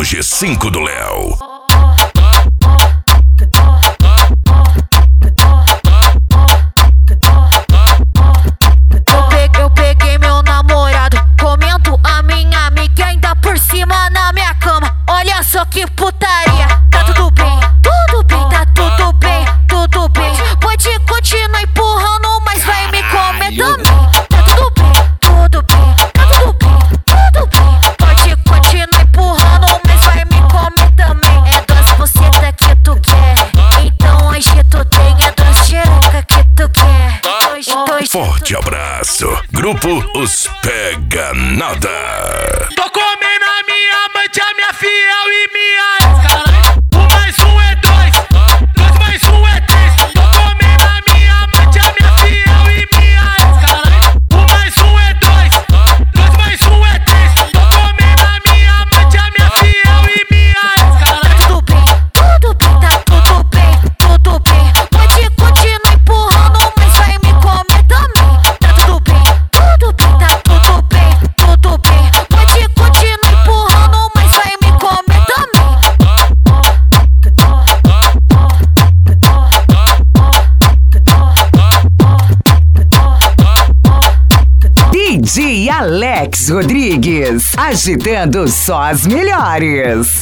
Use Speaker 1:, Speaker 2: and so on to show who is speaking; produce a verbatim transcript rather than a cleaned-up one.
Speaker 1: G cinco do Léo.
Speaker 2: Eu peguei meu namorado, comendo a minha amiga e ainda por cima na minha cama. Olha só que putaria. Tá tudo bem, tudo bem, tá tudo bem, tudo bem. Pode continuar empurrando, mas vai me comer também. Tá tudo bem, tudo bem, tá tudo bem, tudo bem. Pode continuar empurrando, mas vai me comer também. É duas bucetas que tu quer, então hoje tu tem. É duas xereca que tu quer. Dois, dois,
Speaker 1: Forte abraço. Grupo Os Pega Nada.
Speaker 3: Tô comendo a minha amante, a minha fiel e minha ex. Um mais um é dois, dois mais um é três. Tô comendo a minha amante, a minha fiel e minha ex. Um mais um é dois, dois mais um é três. Tô comendo a minha amante, a minha fiel e minha ex.
Speaker 2: Tá tudo bem, tudo bem, tá tudo bem, tudo bem. Pode continuar empurrando, mas vai me comer também. Tá tudo bem, tudo bem, tá tudo bem, tudo bem. Pode continuar empurrando, mas vai me comer também.
Speaker 4: D J Alex Rodrigues, agitando só as melhores.